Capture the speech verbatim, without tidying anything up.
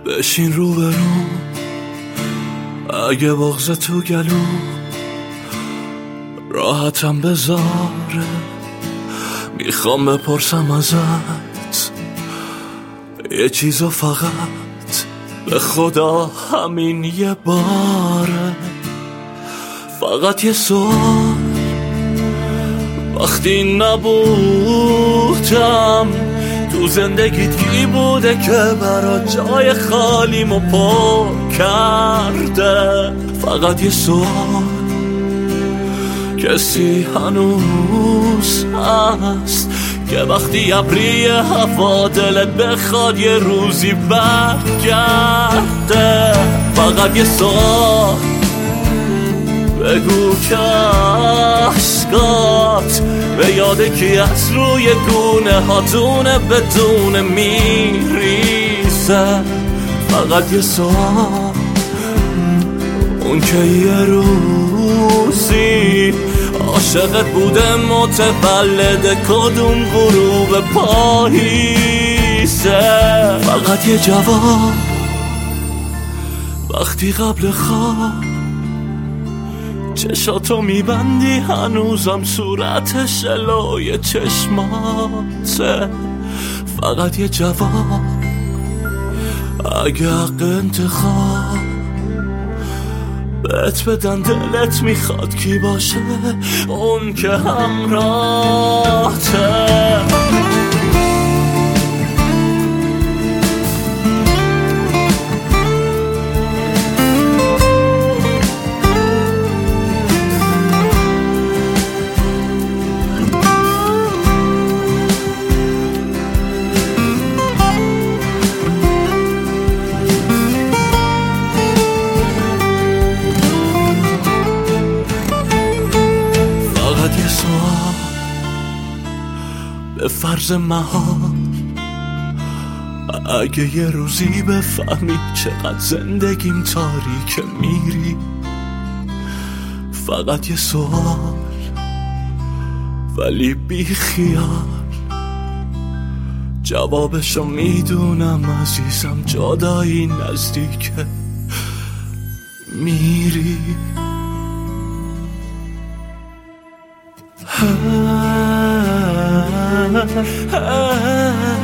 بشین رو برو، اگه بغض تو گلو راحتم بذاره. میخوام بپرسم ازت یه چیزو، فقط به خدا همین یه باره. فقط یه سوال، وقتی نبودم تو زندگیت کی بوده که برات جای خالیمو پر کرده؟ فقط یه سوال، کسی هنوز هست که وقتی ابری هوا دلت بخواد یه روزی برگرده؟ فقط یه سوال، بگو که عشقات به یاد کی از روی گونه هاتونه بدون میریزه؟ فقط یه سوال، اون که یه روزی عاشقت بوده متولد کدوم غروب پاییزه؟ فقط یه جواب، وقتی قبل خواب چشاتو میبندی هنوزم صورت شلوی چشماته. فقط یه جواب، اگه حق انتخاب بهت بدن دلت میخواد کی باشه اون که همراهته؟ به فرض محال اگه یه روزی بفهمی چقدر زندگیم تاریکه میری، فقط یه سوال ولی بی خیال، جوابشو میدونم عزیزم، جدایی نزدیکه میری. Ah, ah, ah.